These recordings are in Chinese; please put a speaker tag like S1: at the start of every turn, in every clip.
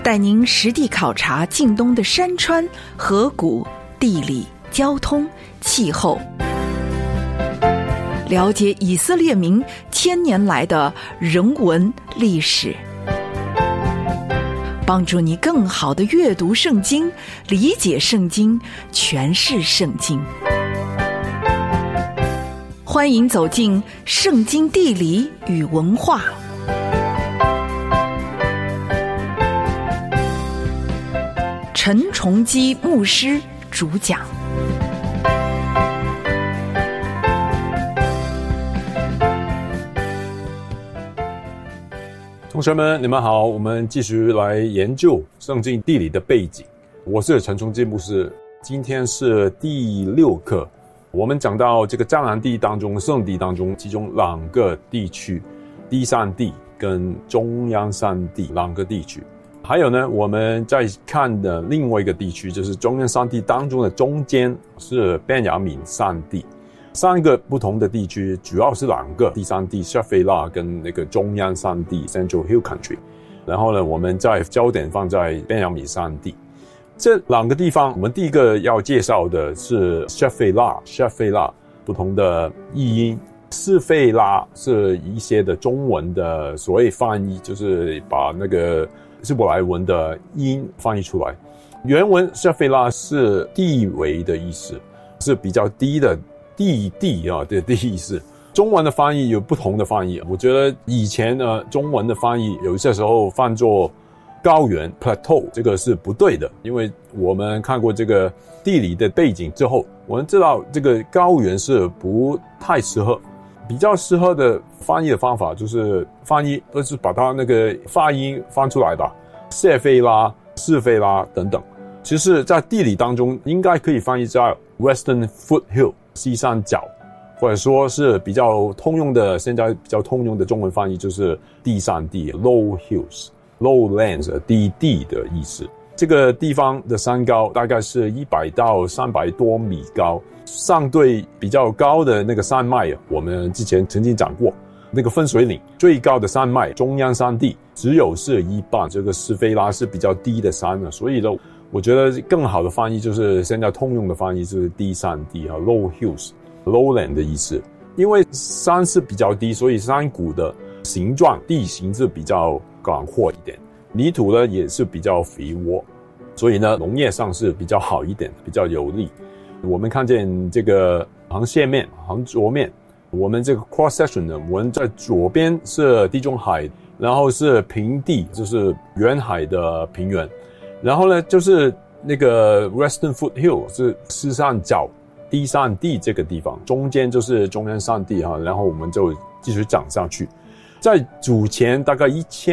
S1: 带您实地考察近东的山川、河谷、地理、交通、气候，了解以色列民千年来的人文历史，帮助你更好地阅读圣经，理解圣经，诠释圣经。欢迎走进圣经地理与文化。陈崇基牧师主讲。
S2: 同学们，你们好，我们继续来研究圣经地理的背景。我是陈崇基牧师，今天是第6课。我们讲到这个迦南地当中、圣地当中，其中2个地区，第三地跟中央山地2个地区。还有呢，我们在看的另外一个地区，就是中央山地当中的中间是便雅悯山地。3个不同的地区，主要是2个，第三地舍菲拉跟那个中央山地 Central Hill Country。然后呢，我们在焦点放在便雅悯山地。这2个地方，我们第一个要介绍的是舍菲拉不同的译音。示费拉是一些的中文的所谓翻译，就是把那个希伯来文的音翻译出来。原文舍菲拉是地围的意思，是比较低的地的意思。中文的翻译有不同的翻译，我觉得以前呢，中文的翻译有些时候翻作高原 plateau， 这个是不对的，因为我们看过这个地理的背景之后，我们知道这个高原是不太适合。比较适合的翻译的方法就是翻译，就是把它那个发音翻出来吧，谢菲拉、示费拉等等。其实在地理当中应该可以翻译叫 Western Foothill 西山角，或者说是比较通用的，现在比较通用的中文翻译就是地山地 Low Hills Lowlands 低地的意思。这个地方的山高大概是100到300多米高，相对比较高的那个山脉，我们之前曾经讲过，那个分水岭最高的山脉中央山地只有是一半，这个施菲拉是比较低的山，所以呢，我觉得更好的翻译就是现在通用的翻译就是低山地 Low Hills Lowland 的意思。因为山是比较低，所以山谷的形状地形是比较广阔一点，泥土呢也是比较肥沃，所以呢农业上是比较好一点，比较有利。我们看见这个横切面、横轴面，我们这个 cross section 呢，我们在左边是地中海，然后是平地，就是远海的平原，然后呢就是那个 Western Foothill 是西山角低山地这个地方，中间就是中央山地然后我们就继续涨上去。在主前大概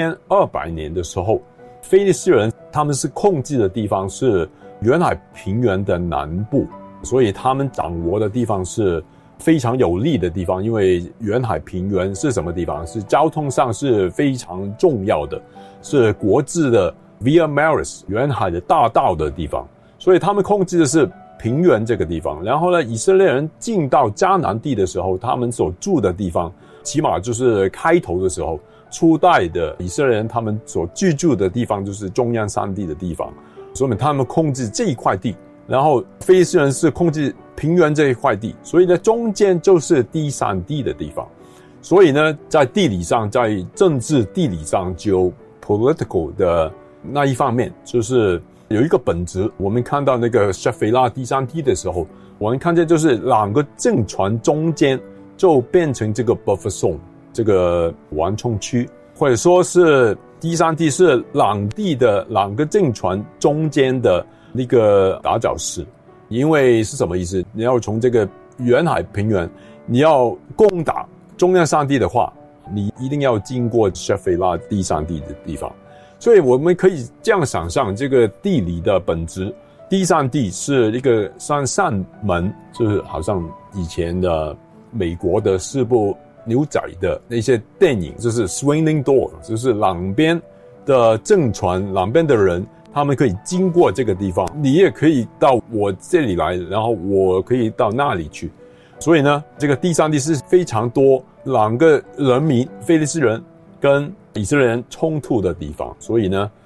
S2: 1200年的时候，非利士人他们是控制的地方是远海平原的南部，所以他们掌握的地方是非常有利的地方。因为远海平原是什么地方？是交通上是非常重要的，是国治的 Via Maris 远海的大道的地方，所以他们控制的是平原这个地方。然后呢，以色列人进到迦南地的时候，他们所住的地方起码就是开头的时候，初代的以色列人他们所居住的地方就是中央山地的地方，所以他们控制这一块地，然后非利士人是控制平原这一块地，所以呢中间就是低山地的地方。所以呢在地理上，在政治地理上，就 political 的那一方面，就是有一个本质。我们看到那个舍菲拉低山地的时候，我们看见就是2个政权中间就变成这个 buffer zone 这个缓冲区，或者说是低山地是2地的2个政权中间的那个打脚石。因为是什么意思？你要从这个远海平原，你要攻打中央山地的话，你一定要经过舍菲拉低山地的地方。所以我们可以这样想象这个地理的本质。低山地是一个扇门，就是好像以前的美国的4部牛仔的那些电影，就是 swinging door， 就是两边的政权，两边的人他们可以经过这个地方，你也可以到我这里来，然后我可以到那里去。所以呢，这个第三地是非常多两个人民，非利士人跟以色列人冲突的地方。所以呢，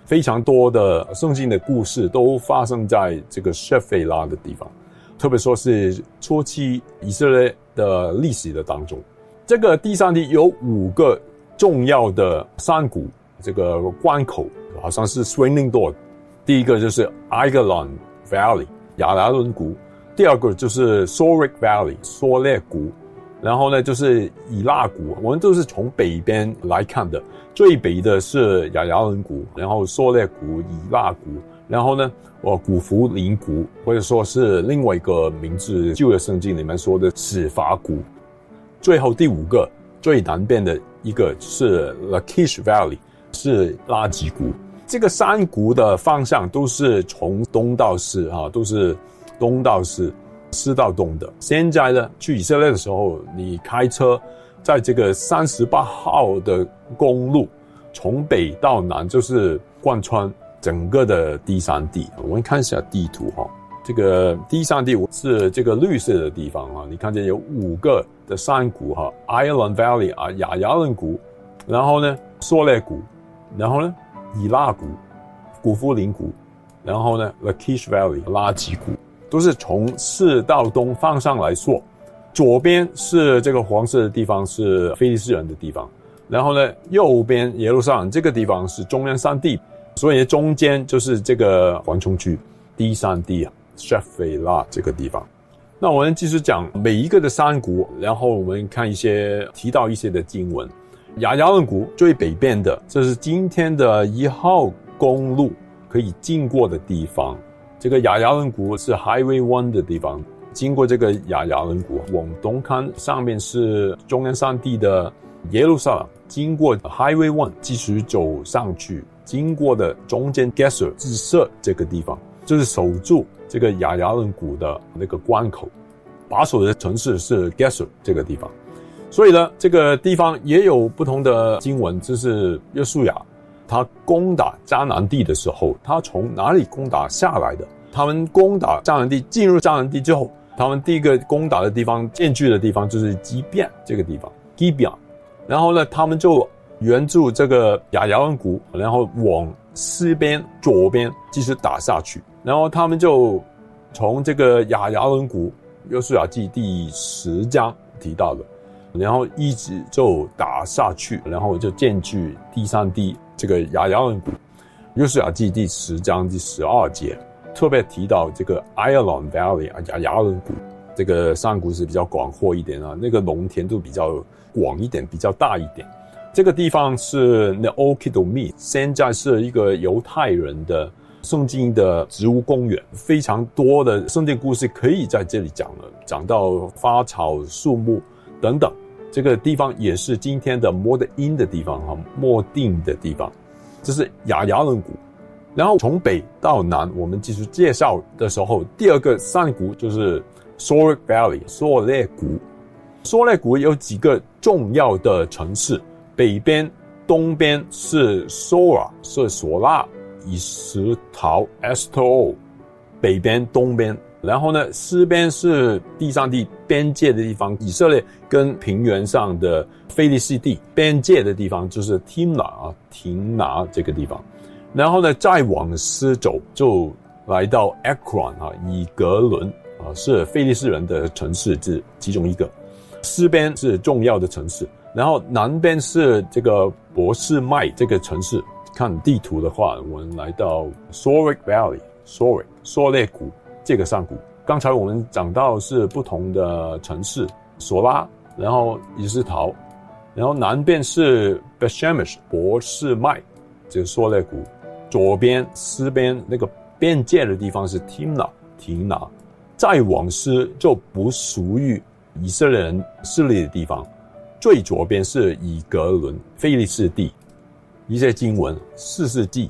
S2: 非常多的圣经的故事都发生在这个舍斐拉的地方，特别说是初期以色列的历史的当中。这个第三地有5个重要的山谷，这个关口好像是 swinging door。第一个就是 Ajalon Valley 亚拉伦谷，第二个就是 Sorek Valley 梭列谷，然后呢就是以拉谷。我们都是从北边来看的，最北的是亚拉伦谷，然后梭列谷、以拉谷，然后呢古弗林谷，或者说是另外一个名字，旧约圣经里面说的史法谷。最后第5个最南边的一个是 Lachish Valley 是拉吉谷。这个山谷的方向都是从东到西都是东到西，西到东的。现在呢去以色列的时候，你开车在这个38号的公路从北到南就是贯穿整个的第三地。我们看一下地图这个第三地是这个绿色的地方你看见有5个的山谷Ajalon Valley 亚拉伦谷，然后呢梭列谷，然后呢以拉谷、古弗林谷，然后呢 Lachish Valley 拉吉谷，都是从西到东方向来说。左边是这个黄色的地方是非利士人的地方，然后呢右边耶路撒冷这个地方是中原山地，所以中间就是这个缓冲区第三地舍斐拉这个地方。那我们继续讲每一个的山谷，然后我们看提到一些的经文。亚拉伦谷最北边的，这是今天的1号公路可以经过的地方。这个亚拉伦谷是 Highway 1的地方，经过这个亚拉伦谷往东看，上面是中原山地的耶路撒冷，经过 Highway 1继续走上去，经过的中间 Geser 自设这个地方，就是守住这个亚拉伦谷的那个关口，把守的城市是 Geser 这个地方。所以呢这个地方也有不同的经文，就是约书亚他攻打迦南地的时候，他从哪里攻打下来的。他们攻打迦南地，进入迦南地之后，他们第一个攻打的地方，建据的地方就是基遍这个地方 Gibeon， 然后呢他们就沿住这个亚拉伦谷，然后往西边左边继续打下去，然后他们就从这个亚拉伦谷，约书亚记第10章提到的，然后一直就打下去，然后就建据第三地这个亚拉伦谷。约书亚记第10章第12节特别提到这个 Ajalon Valley 亚拉伦谷，这个山谷是比较广阔一点那个农田都比较广一点，比较大一点。这个地方是 Neo Kidomi， 现在是一个犹太人的圣经的植物公园，非常多的圣经故事可以在这里讲了，讲到花草树木等等。这个地方也是今天的摩德因的地方莫定的地方，这是亚拉伦谷。然后从北到南，我们继续介绍的时候，第2个山谷就是 Sorek Valley 梭列谷。梭列谷有几个重要的城市，北边东边是 Sora 是索拉，以石陶 Esto， 北边东边，然后呢西边是第三地边界的地方，以色列跟平原上的非利士地边界的地方就是 Timna 廷拿这个地方。然后呢再往西走就来到 Ekron 以格伦是非利士人的城市之其中一个，西边是重要的城市，然后南边是这个伯示麦这个城市。看地图的话，我们来到 Sorek Valley 梭列谷这个山谷。刚才我们讲到是不同的城市，索拉，然后以斯陶，然后南边是 Bethshemesh 伯示麦这个梭列谷，左边西边那个边界的地方是 Timna 廷拿，再往西就不属于以色列人势力的地方，最左边是以格伦非利士地。一些经文4世纪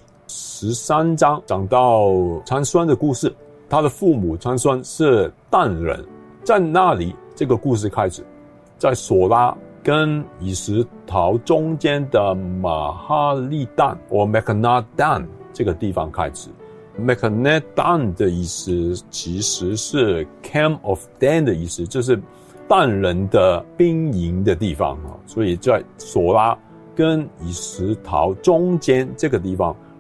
S2: 13章讲到参孙的故事，他的父母参孙是但人，在那里这个故事开始，在索拉跟以实陶中间的马哈利旦或 Mechanadan 这个地方开始。Mechanadan 的意思其实是 Camp of Dan 的意思，就是但人的兵营的地方所以在索拉跟以实陶中间这个地方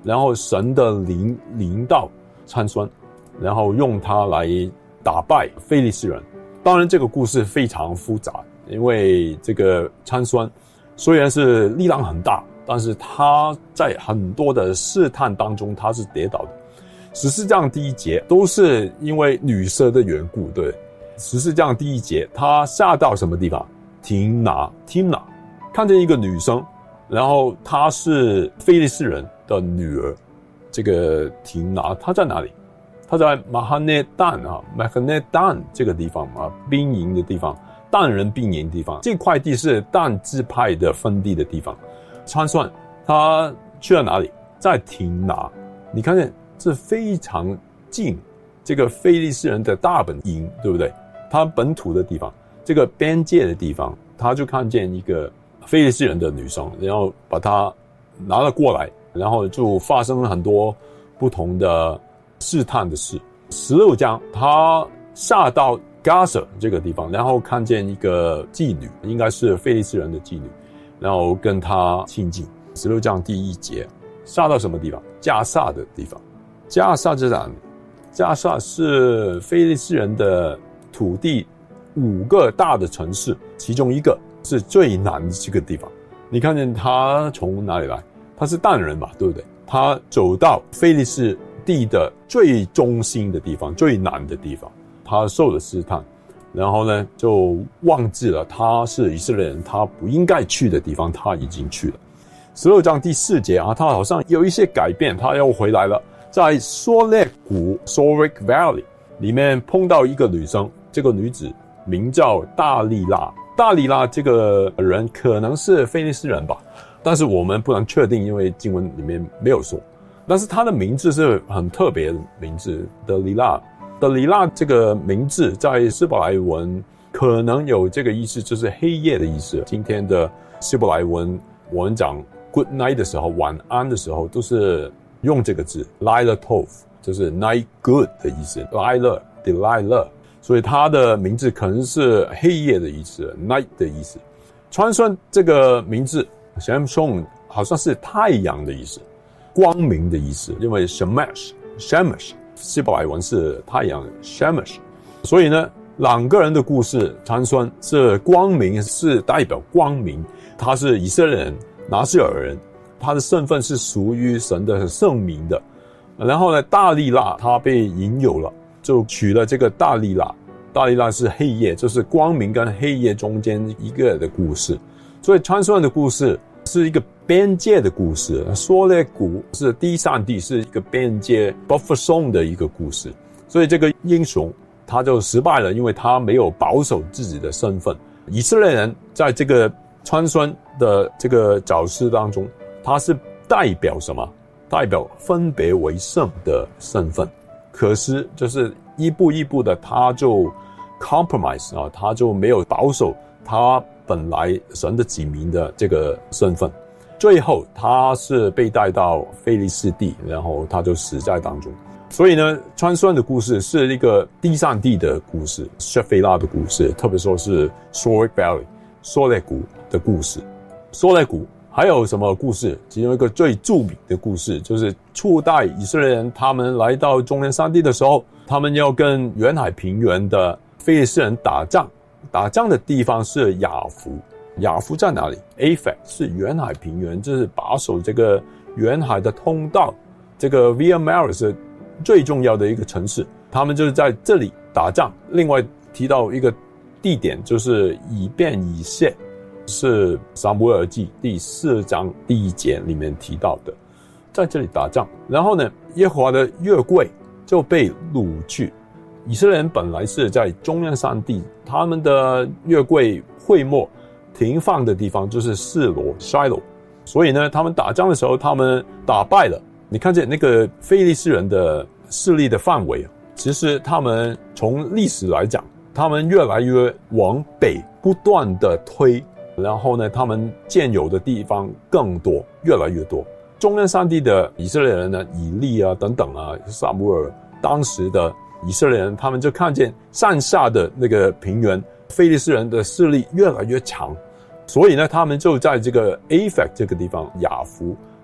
S2: 然后神的临到参孙，然后用他来打败非利士人。当然这个故事非常复杂，因为这个参孙虽然是力量很大，但是他在很多的试探当中他是跌倒的。十四章第一节都是因为女色的缘故，对。十四章第一节他下到什么地方？廷拿，看见一个女生，然后她是非利士人的女儿。这个廷拿她在哪里？她在马哈内旦这个地方啊，兵营的地方，但人兵营的地方。这块地是但支派的分地的地方。参孙他去了哪里？在廷拿。你看见这非常近这个非利士人的大本营，对不对？他本土的地方，这个边界的地方，他就看见一个非利士人的女生，然后把她拿了过来，然后就发生了很多不同的试探的事。16章他下到加瑟这个地方，然后看见一个妓女，应该是非利士人的妓女，然后跟他亲近。16章第1节下到什么地方？加萨的地方。加萨在哪里？加萨是非利士人的土地5个大的城市，其中一个是最南的这个地方。你看见他从哪里来？他是但人嘛，对不对？他走到非利士地的最中心的地方，最南的地方，他受了试探，然后呢就忘记了他是以色列人，他不应该去的地方他已经去了。16章第4节啊，他好像有一些改变，他又回来了。在索列谷 Sorek Valley 里面碰到一个女生，这个女子名叫大利拉。大利拉这个人可能是非利士人吧，但是我们不能确定，因为经文里面没有说。但是她的名字是很特别的名字，德里拉。德里拉这个名字在希伯来文可能有这个意思，就是黑夜的意思。今天的希伯来文我们讲 good night 的时候，晚安的时候都是用这个字 Laila Tov， 就是 night good 的意思， Delilah， 所以他的名字可能是黑夜的意思， night 的意思。参孙这个名字 Samson 好像是太阳的意思，光明的意思，因为 Shemesh 希伯来文是太阳 Shemesh， 所以呢两个人的故事，参孙是光明，是代表光明，他是以色列人，拿西尔人，他的身份是属于神的圣名的。然后呢，大利拉他被引诱了，就娶了这个大利拉。大利拉是黑夜，就是光明跟黑夜中间一个的故事。所以参孙的故事是一个边界的故事，索列谷是第3地，是一个边界 buffer zone 的一个故事。所以这个英雄他就失败了，因为他没有保守自己的身份。以色列人在这个参孙的这个角色当中，他是代表什么？代表分别为圣的身份。可是就是一步一步的他就 compromise 啊，他就没有保守他本来神的子民的这个身份。最后他是被带到非利士地，然后他就死在当中。所以呢，参孙的故事是一个第3地的故事，舍菲拉的故事，特别说是 Sorek Valley 索列谷的故事。索列谷还有什么故事？其中一个最著名的故事就是初代以色列人他们来到中原山地的时候，他们要跟沿海平原的非利士人打仗。打仗的地方是雅弗。雅弗在哪里？ Aphek 是沿海平原，就是把守这个沿海的通道。这个 Via Maris 是最重要的一个城市，他们就是在这里打仗。另外提到一个地点，就是以便以谢，是撒母耳记第4章第1节里面提到的，在这里打仗。然后呢，耶和华的约柜就被掳去。以色列人本来是在中原山地，他们的约柜会幕停放的地方就是示罗 Shiloh， 所以呢，他们打仗的时候，他们打败了。你看见那个非利士人的势力的范围，其实他们从历史来讲，他们越来越往北不断的推，然后呢，他们建有的地方更多，越来越多。中原山地的以色列人呢，以利啊等等啊，撒母耳当时的以色列人，他们就看见山下的那个平原，非利士人的势力越来越强，所以呢，他们就在这个 Aphek 这个地方雅弗，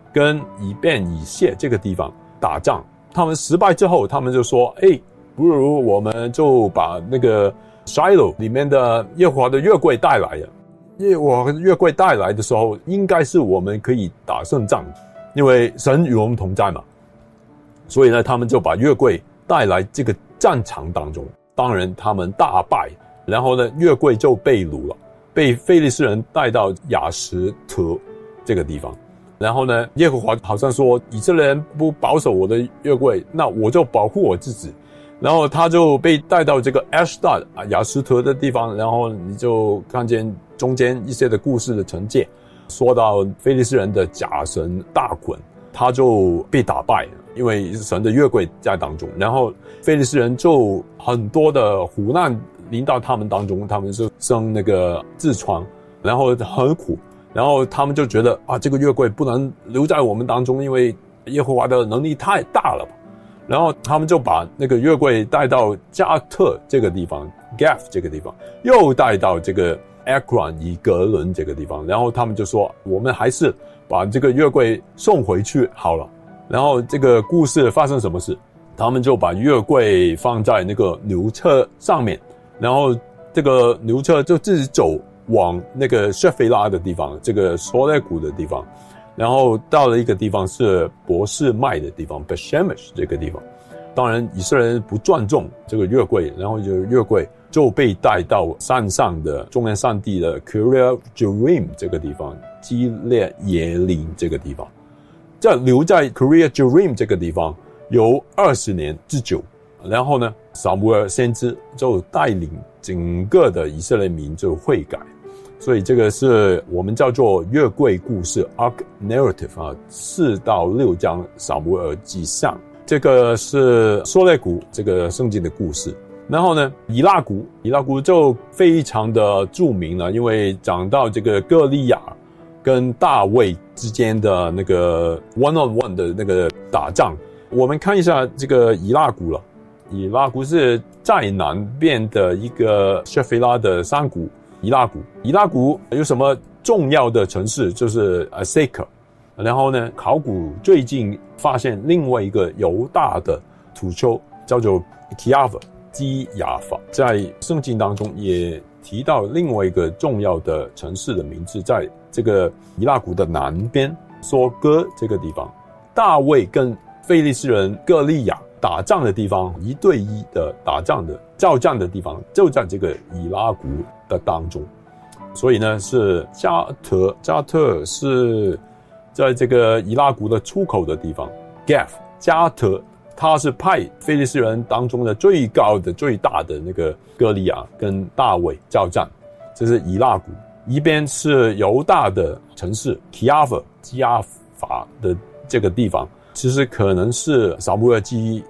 S2: 跟以便以谢这个地方打仗。他们失败之后，他们就说不如我们就把那个 Shiloh 里面的耶和华的约柜带来了。耶和华的约柜带来的时候，应该是我们可以打胜仗，因为神与我们同在嘛。所以呢，他们就把约柜带来这个战场当中。当然他们大败，然后呢，约柜就被掳了，被非利士人带到亚什特这个地方。然后呢，耶和华好像说，以色列人不保守我的约柜，那我就保护我自己。然后他就被带到这个 Ashdod 亚什特的地方，然后你就看见中间一些的故事的承接，说到非利士人的假神大衮，他就被打败了，因为神的约柜在当中。然后非利士人就很多的苦难临到他们当中，他们就生那个痔疮，然后很苦。然后他们就觉得这个约柜不能留在我们当中，因为耶和华的能力太大了。然后他们就把那个约柜带到加特这个地方 Gath 这个地方，又带到这个 Ekron 以格伦这个地方。然后他们就说，我们还是把这个约柜送回去好了。然后这个故事发生什么事？他们就把约柜放在那个牛车上面，然后这个牛车就自己走往那个舍菲拉的地方，这个索勒谷的地方，然后到了一个地方是伯示麦的地方 Bethshemesh 这个地方。当然以色列人不尊重这个约柜，然后约柜就被带到山上的中原山地的 Kiriath Jearim 这个地方，基列耶琳这个地方。这留在 Kiriath Jearim 这个地方有20年之久。然后呢，撒母耳先知就带领整个的以色列民就悔改。所以这个是我们叫做约柜故事 Ark Narrative 4到6章撒母耳记上。这个是索勒谷这个圣经的故事。然后呢，以拉谷就非常的著名了，因为讲到这个歌利亚跟大卫之间的那个 one-on-one 的那个打仗。我们看一下这个以拉谷了。以拉谷是在南边的一个舍菲拉的山谷。以拉谷有什么重要的城市？就是 Aseka。然后呢，考古最近发现另外一个犹大的土丘叫做 Kiava 基亚法，在圣经当中也提到另外一个重要的城市的名字，在这个以拉谷的南边梭哥这个地方。大卫跟非利士人歌利亚打仗的地方，1对1的打仗的交战的地方就在这个以拉谷的当中。所以呢，是加特是在这个以拉谷的出口的地方。Gath 加特，他是派非利士人当中的最高的最大的那个歌利亚跟大卫交战。这是以拉谷。一边是犹大的城市 Kiava 基亚法的这个地方，其实可能是撒母耳记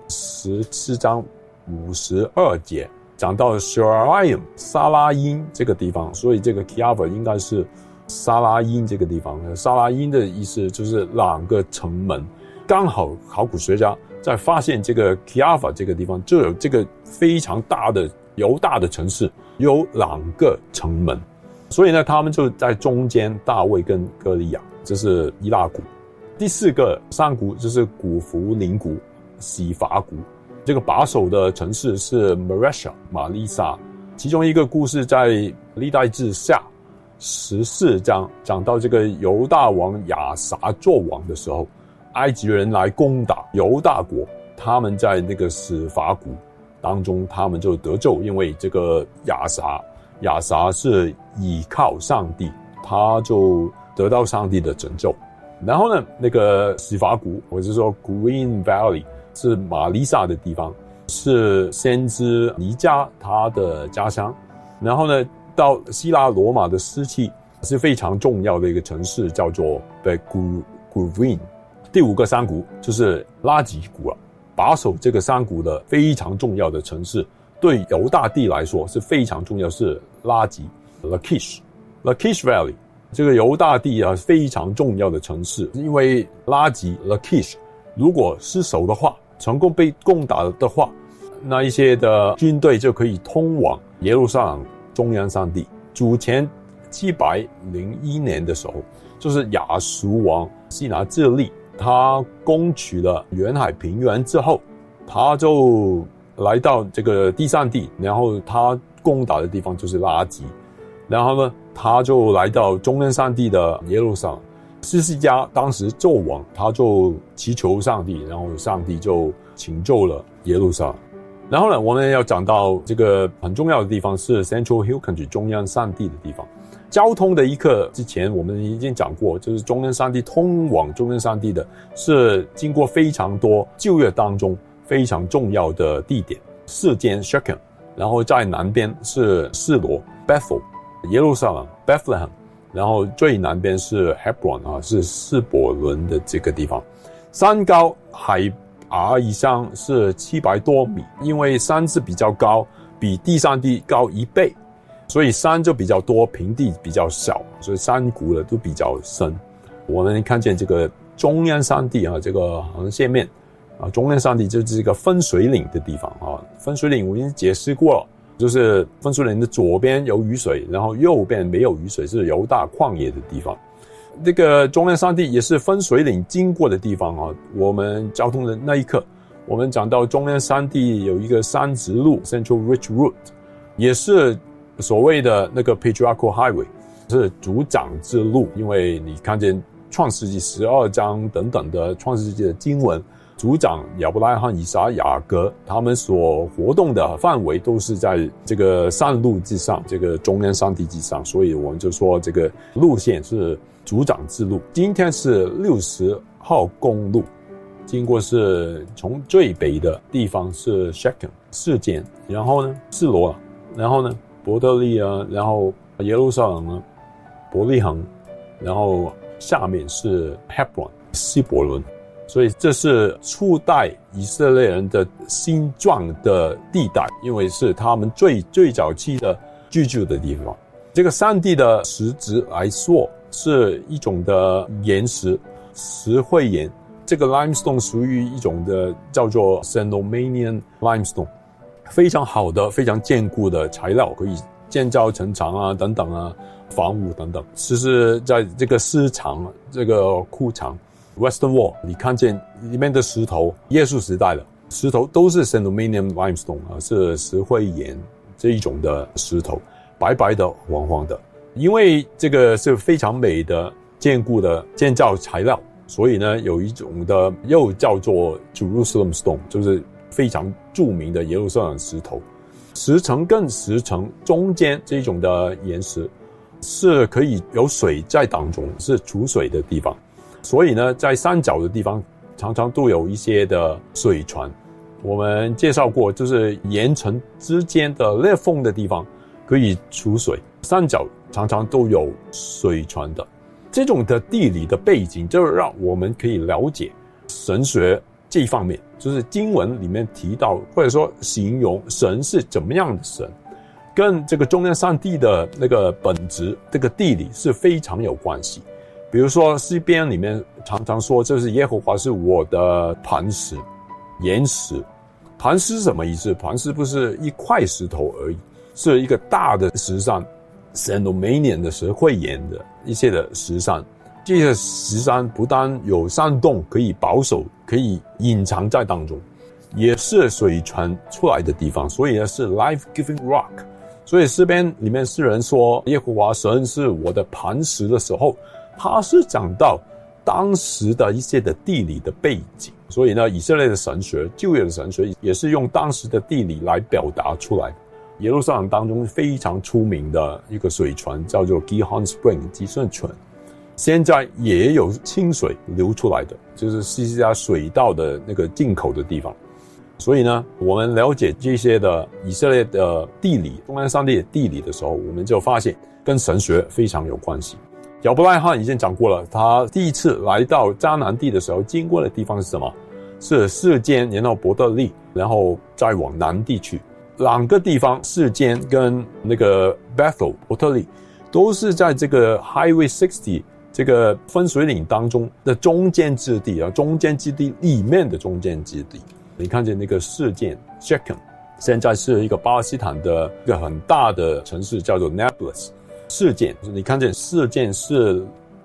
S2: 14章52节讲到 Sharaim 撒拉因这个地方，所以这个 Kiava 应该是撒拉因这个地方。撒拉因的意思就是2个城门。刚好考古学家在发现这个 Kiava 这个地方就有这个非常大的犹大的城市，有2个城门。所以呢，他们就在中间，大卫跟歌利亚，这是以拉谷。第4个山谷就是古弗林谷、洗法谷。这个把守的城市是 Maresha 玛丽莎。其中一个故事在历代志下14章讲到这个犹大王亚撒做王的时候，埃及人来攻打犹大国，他们在那个洗法谷当中，他们就得救，因为这个亚撒是倚靠上帝，他就得到上帝的拯救。然后呢，那个洗法谷，或者说 Green Valley 是玛丽莎的地方，是先知尼加他的家乡。然后呢，到希腊罗马的时期是非常重要的一个城市，叫做 Guvin。第5个山谷就是拉吉谷了，把守这个山谷的非常重要的城市，对犹大地来说是非常重要，是拉吉 Lachish Valley。这个犹大地非常重要的城市，因为拉吉 Lachish 如果失守的话，成功被攻打的话，那一些的军队就可以通往耶路撒冷中央山地。主前701年的时候， 就是亚述王西拿基立，他攻取了远海平原之后，他就来到这个第三地，然后他攻打的地方就是拉吉，然后呢他就来到中原山地的耶路撒冷。希西家当时纣王，他就祈求上帝，然后上帝就拯救了耶路撒冷。然后呢，我们要讲到这个很重要的地方是 Central Hill Country 中央山地的地方。交通的一课之前我们已经讲过，就是中央山地通往中央山地的是经过非常多旧约当中非常重要的地点，四间 Shechem， 然后在南边是示罗 Bethel， 耶路撒冷 Bethlehem， 然后最南边是 Hebron 是示伯伦的这个地方。山高海拔以上是700多米，因为山是比较高，比第三地高1倍，所以山就比较多，平地比较小，所以山谷呢都比较深。我们看见这个中央山地这个横线面中央山地就是这个分水岭的地方分水岭我已经解释过了，就是分水岭的左边有雨水，然后右边没有雨水，是犹大旷野的地方。这个中央山地也是分水岭经过的地方我们交通的那一刻，我们讲到中央山地有一个山直路 Central Ridge Route， 也是所谓的那个 Patriarchal Highway， 是族长之路。因为你看见创世纪12章等等的创世纪的经文，族长亚伯拉罕、以撒、雅各他们所活动的范围都是在这个山路之上，这个中央山地之上，所以我们就说这个路线是族长之路。今天是60号公路，经过是从最北的地方是 Shechem 事件，然后呢示罗，然后呢伯特利然后耶路撒冷伯利恒，然后下面是 Hebron 希伯伦。所以这是初代以色列人的心状的地带，因为是他们最早期的居住的地方。这个山地的石质来说是一种的岩石，石灰岩。这个 limestone 属于一种的叫做 Cenomanian limestone， 非常好的非常坚固的材料，可以建造城墙等等房屋等等。其实在这个市场这个库场Western Wall， 你看见里面的石头，耶稣时代的石头都是 Cenomanian limestone 是石灰岩这一种的石头，白白的黄黄的。因为这个是非常美的坚固的建造材料，所以呢有一种的又叫做 Jerusalem Stone， 就是非常著名的耶路撒冷石头。石层跟石层中间这种的岩石是可以有水在当中，是储水的地方。所以呢在山脚的地方常常都有一些的水船，我们介绍过，就是岩层之间的裂缝的地方可以储水，山脚常常都有水船的。这种的地理的背景就让我们可以了解神学这一方面，就是经文里面提到或者说形容神是怎么样的神，跟这个中央山地的那个本质这个地理是非常有关系。比如说诗篇里面常常说，就是耶和华是我的磐石岩石。磐石是什么意思？磐石不是一块石头而已，是一个大的石山， Cenomanian 的石灰岩的一些的石山。这些石山不但有山洞可以保守，可以隐藏在当中，也是水泉出来的地方，所以呢是 life-giving rock。 所以诗篇里面诗人说耶和华神是我的磐石的时候，他是讲到当时的一些的地理的背景。所以呢以色列的神学，旧约的神学也是用当时的地理来表达出来。耶路撒冷当中非常出名的一个水泉叫做 Gihon Spring 基顺泉，现在也有清水流出来的，就是西西家水道的那个进口的地方。所以呢我们了解这些的以色列的地理，中央山地的地理的时候，我们就发现跟神学非常有关系。亚伯拉罕已经讲过了，他第一次来到迦南地的时候经过的地方是什么？是示剑，然后伯特利，然后再往南地去。两个地方，示剑跟那个 Bethel 伯特利，都是在这个 Highway 60这个分水岭当中的中间之地中间之地里面的中间之地。你看见那个示剑 Shechem， 现在是一个巴勒斯坦的一个很大的城市，叫做 Nablus。示剑，你看见示剑是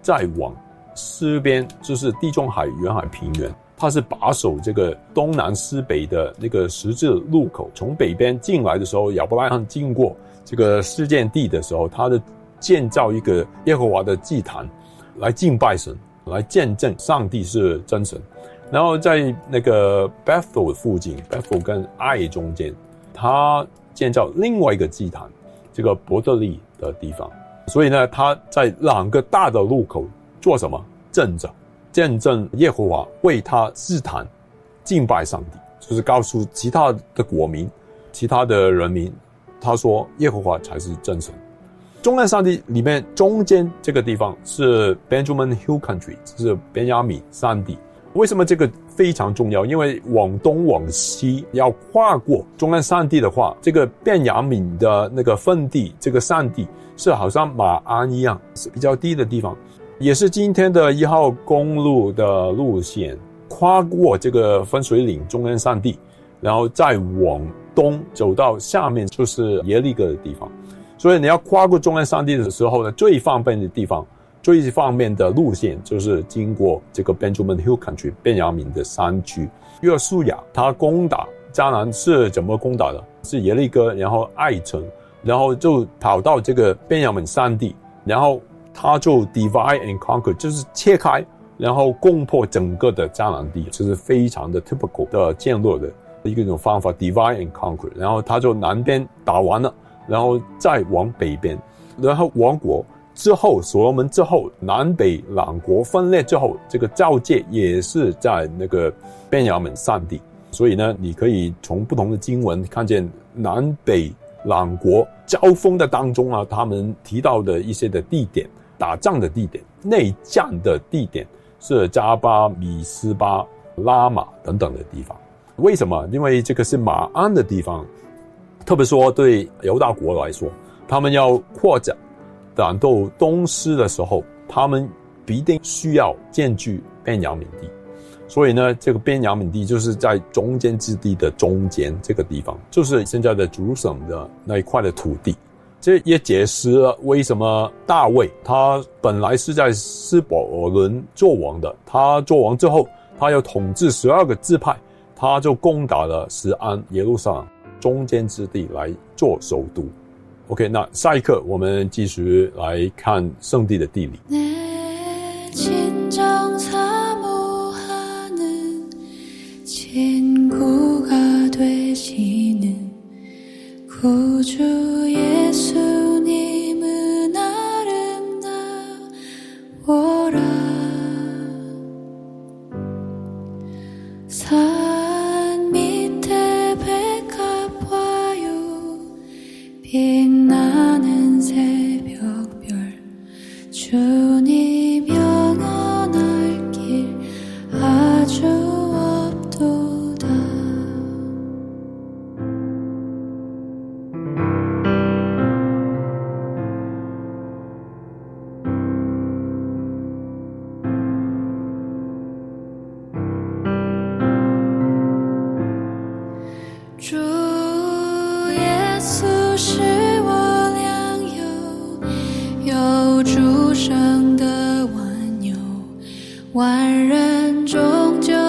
S2: 再往西边就是地中海沿海平原，它是把守这个东南西北的那个十字路口。从北边进来的时候，亚伯拉罕经过这个示剑地的时候，他的建造一个耶和华的祭坛来敬拜神，来见证上帝是真神。然后在那个 Bethel 附近， Bethel 跟爱中间，他建造另外一个祭坛，这个伯特利的地方。所以呢，他在两个大的路口做什么？见证耶和华，为他祭坛敬拜上帝，就是告诉其他的国民、其他的人民，他说耶和华才是真神。中南山地里面中间这个地方是 Benjamin Hill Country， 是便雅悯山地。为什么这个非常重要？因为往东往西要跨过中南山地的话，这个便雅悯的那个分地，这个山地是好像马鞍一样，是比较低的地方，也是今天的1号公路的路线。跨过这个分水岭中南山地，然后再往东走到下面就是耶利哥的地方。所以你要跨过中南山地的时候呢，最方便的地方，最方便的路线就是经过这个 Benjamin Hill Country 便雅悯的山区。约书亚他攻打迦南是怎么攻打的？是耶利哥，然后爱城，然后就跑到这个便雅悯山地，然后他就 divide and conquer， 就是切开，然后攻破整个的迦南地，这是非常的 typical 的建落的一种方法 divide and conquer。 然后他就南边打完了，然后再往北边，然后亡国之后，所罗门之后，南北两国分裂之后，这个交界也是在那个便雅悯山地。所以呢，你可以从不同的经文看见南北两国交锋的当中啊，他们提到的一些的地点，打仗的地点，内战的地点是加巴、米斯巴、拉玛等等的地方。为什么？因为这个是马鞍的地方，特别说对犹大国来说，他们要扩展到东西的时候，他们必定需要建据便雅悯地。所以呢，这个便雅悯地就是在中间之地的中间这个地方，就是现在的Jerusalem的那一块的土地。这也解释了为什么大卫他本来是在斯伯伦做王的，他做王之后，他要统治12个支派，他就攻打了锡安、耶路撒冷中间之地来做首都。OK， 那下一课我们继续来看圣地的地理。
S3: 빛나는 새벽별 주님 영원할 길 아주 없도다. 주 예수是我良友，有主生的万有，万人中就